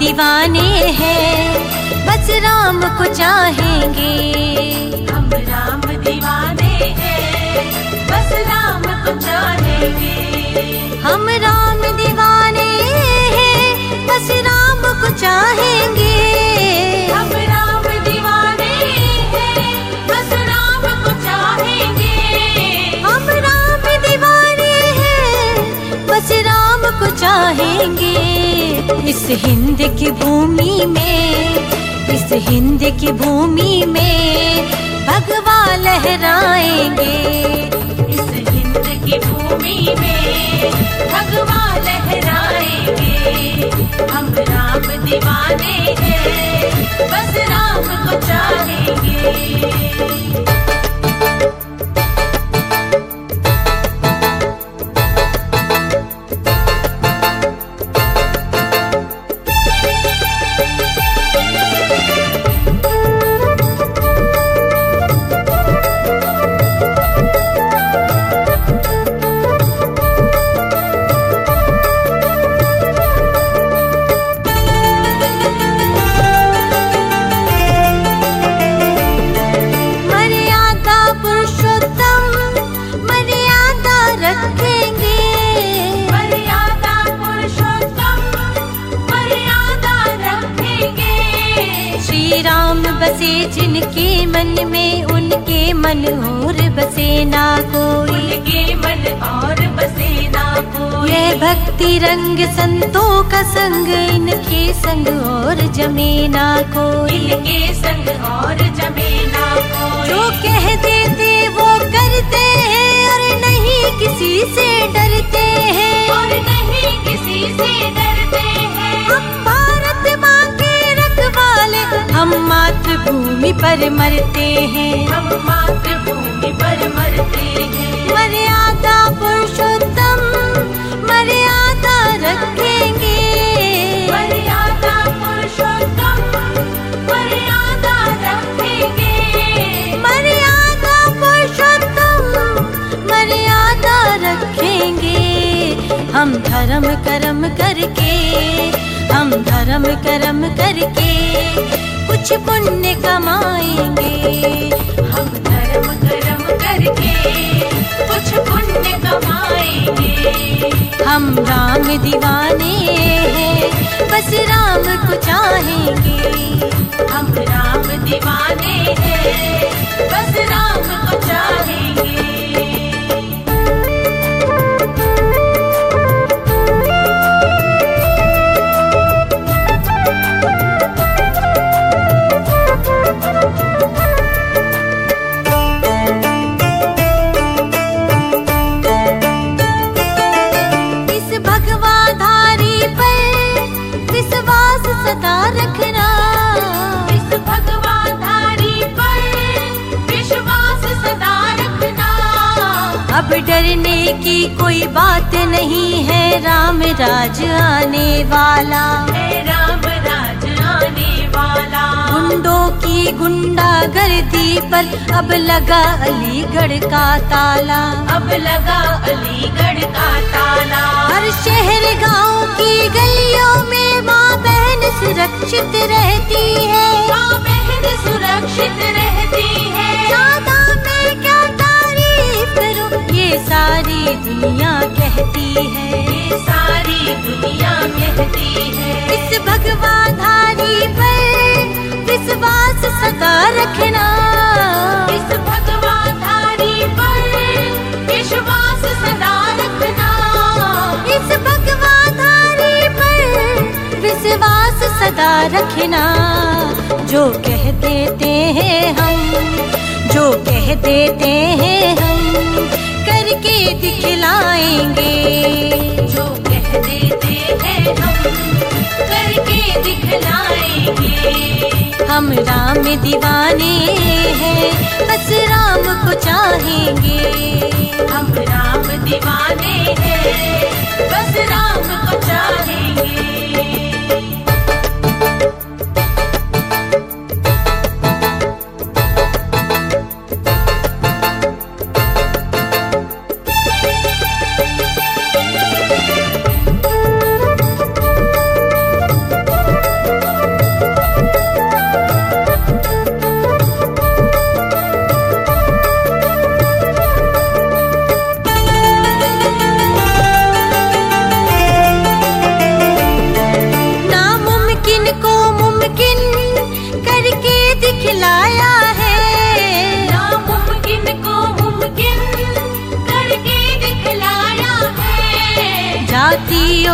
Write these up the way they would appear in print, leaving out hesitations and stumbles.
दीवाने हैं, बस राम को चाहेंगे। हम राम दीवाने हैं, बस राम को चाहेंगे। हम राम दीवाने हैं, बस राम को चाहेंगे। हम राम दीवाने हैं, बस राम को चाहेंगे। हम राम दीवाने हैं, बस राम को चाहेंगे। इस हिंद की भूमि में, इस हिंद की भूमि में भगवा लहराएंगे। इस हिंद की भूमि में भगवा लहराएंगे। हम राम दीवाने हैं, बस राम को चाहेंगे। बसे जिनके मन में, उनके मन और बसे ना कोई। उनके मन और बसे ना कोई। ये भक्ति रंग संतों का संग, इनके संग और जमे ना कोई। इनके संग और जमे ना कोई। जो कह देते वो करते हैं, और नहीं किसी से डरते हैं। और नहीं किसी से डरते हैं। हम भारत माँ के रखवाले, हम मातृभूमि पर मरते हैं। हम मातृभूमि पर मरते हैं। मर्यादा पुरुषोत्तम मर्यादा रखेंगे। मर्यादा पुरुषोत्तम मर्यादा रखेंगे। मर्यादा पुरुषोत्तम मर्यादा रखेंगे। हम धर्म कर्म करके, हम धर्म कर्म करके कुछ पुण्य कमाएंगे। हम धर्म कर्म करके कुछ पुण्य कमाएंगे। हम राम दीवाने हैं, बस राम को चाहेंगे। हम राम दीवाने हैं, बस राम को चाहेंगे। सदा रखना। इस भगवाधारी पर विश्वास सदा रखना। अब डरने की कोई बात नहीं है, राम राज आने वाला है। राम राज आने वाला। गुंडों की गुंडागर्दी पर अब लगा अलीगढ़ का ताला। अब लगा अलीगढ़ का ताला। हर शहर गांव की गलियों में माँ बहन सुरक्षित रहती है। माँ बहन सुरक्षित रहती है। ज्यादा मैं क्या तारीफ करूं, ये सारी दुनिया कहती है। ये सारी दुनिया कहती है। इस भगवाधारी पर विश्वास सदा रखना। इस भगवाधारी पर विश्वास सदा रखना। इस भगवाधारी पर विश्वास सदा रखना। जो कह देते हैं हम, जो कह देते हैं हम करके दिखलाएंगे। जो कह देते हैं हम करके दिखलाएंगे। हम राम दीवाने हैं, बस राम को चाहेंगे। हम राम दीवाने हैं, बस राम को चाहेंगे।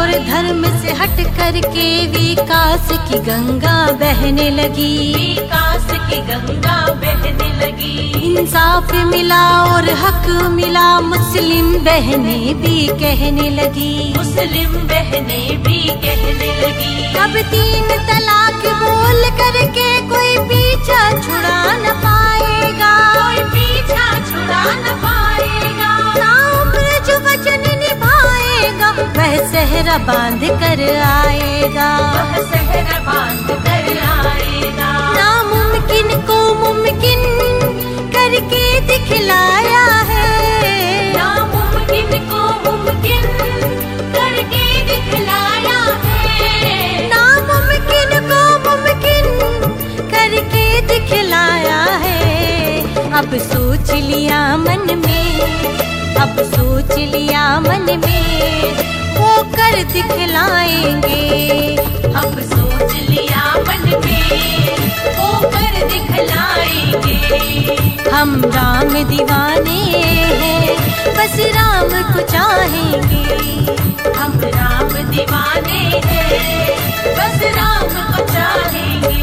और धर्म से हट करके विकास की गंगा बहने लगी। विकास की गंगा बहने लगी। इंसाफ मिला और हक मिला, मुस्लिम बहनें भी कहने लगी। मुस्लिम बहनें भी कहने लगी। अब 3 तलाक बोल करके कोई पीछा छुड़ा न पाएगा। कोई पीछा छुड़ा न पाएगा। ना उम्र जो वचन निभाएगा वह सहरा बांध कर आएगा। वह सहरा बांध कर आएगा। नामुमकिन को मुमकिन करके दिखलाया है। नामुमकिन को मुमकिन करके दिखलाया है। नामुमकिन को मुमकिन करके दिखलाया है। अब सोच लिया मन में, अब सोच लिया मन में, वो कर दिखलाएंगे। अब सोच लिया मन में, वो कर दिखलाएंगे। हम राम दीवाने हैं, बस राम को चाहेंगे। हम राम दीवाने हैं, बस राम को चाहेंगे।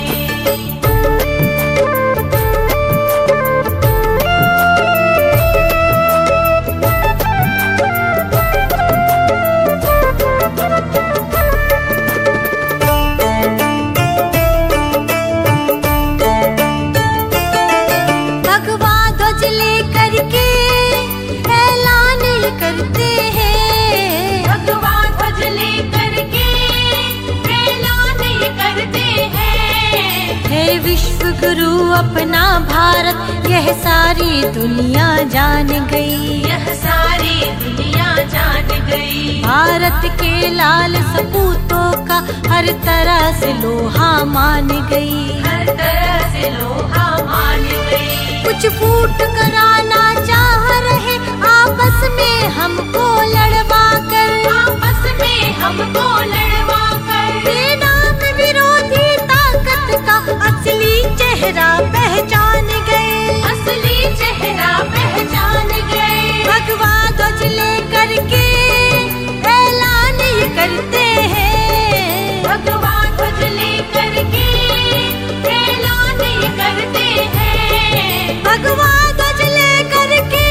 भगवा ध्वज लेकर के ऐलान ये करते हैं। भगवा ध्वज लेकर के ऐलान ये करते हैं। हे विश्व गुरु अपना भारत, यह सारी दुनिया जान गई। यह सारी दुनिया जान गई। भारत के लाल सपूतों का हर तरह से लोहा मान गई। हर तरह से लोहा मान गई। कुछ फूट कराना चाह रहे आपस में हमको लड़वा कर। आपस में हमको लड़वा कर। बेनाम विरोधी ताकत का असली चेहरा पहचान गए। असली चेहरा पहचान गए। भगवा ध्वज लेकर के ऐलान ये करते हैं। भगवा ध्वज लेकर के ऐलान ये करते हैं। भगवा ध्वज लेकर के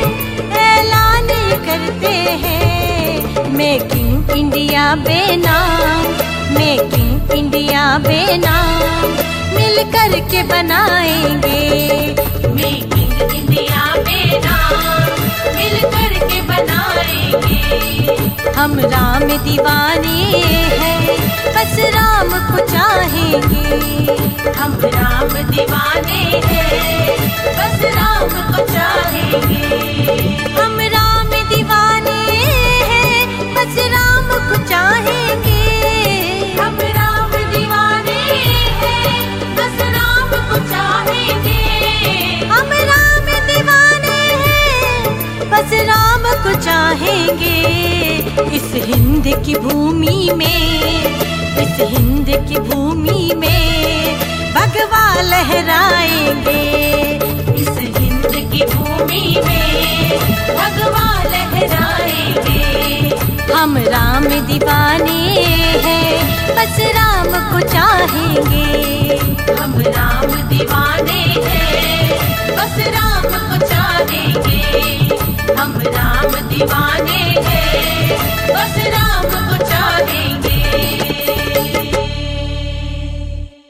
ऐलान ये करते हैं। मेक इन इंडिया बेनाम, मेक इन इंडिया बेनाम, मिल कर के बनाएंगे। मेक इन इंडिया बेनाम, मिल कर के बनाएंगे। हम राम दीवाने हैं, बस राम को चाहेंगे। हम राम दीवाने हैं, बस राम को चाहेंगे। हम राम दीवाने हैं, बस राम को चाहेंगे। हम राम दीवाने हैं, बस राम को चाहेंगे। हम राम दीवाने हैं, बस राम को चाहेंगे। इस हिंद की भूमि में, इस हिंद की भूमि में भगवा लहराएंगे। इस हिंद की भूमि में भगवा लहराएंगे। हम राम दीवाने हैं, बस राम को चाहेंगे। हम राम दीवाने हैं, बस राम को चाहेंगे। हम राम दीवाने हैं, बस राम को